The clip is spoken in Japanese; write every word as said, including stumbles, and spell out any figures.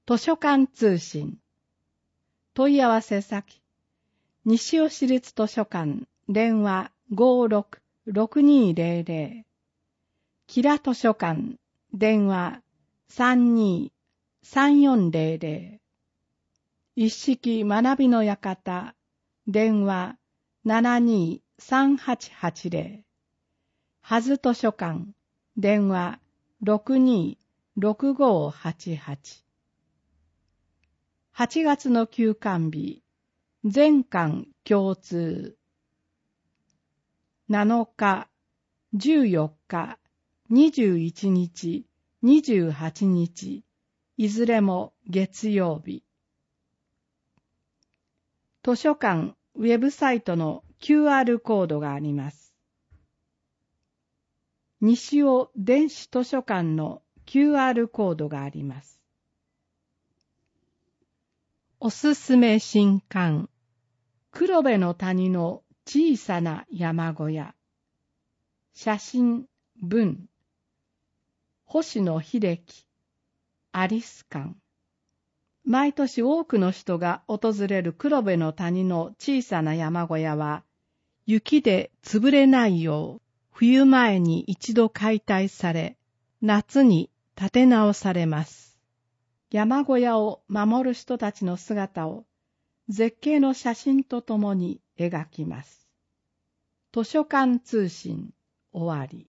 図書館通信。問い合わせ先。西尾市立図書館、電話 ごーろくろくにーぜろぜろ。キラ図書館、電話 さんにーさんよんぜろぜろ。一式学びの館、電話 ななにーさんはちはちぜろ。はず図書館、電話 ろくにーろくごーはちはち。はちがつの休館日、全館共通。なのか、じゅうよっか、にじゅういちにち、にじゅうはちにち、いずれも月曜日。図書館ウェブサイトの キューアール コードがあります。西尾電子図書館の キューアール コードがあります。おすすめ新刊、黒部の谷の小さな山小屋。写真、文、星野秀樹、アリス館。毎年多くの人が訪れる黒部の谷の小さな山小屋は、雪で潰れないよう、冬前に一度解体され、夏に建て直されます。山小屋を守る人たちの姿を絶景の写真とともに描きます。図書館通信終わり。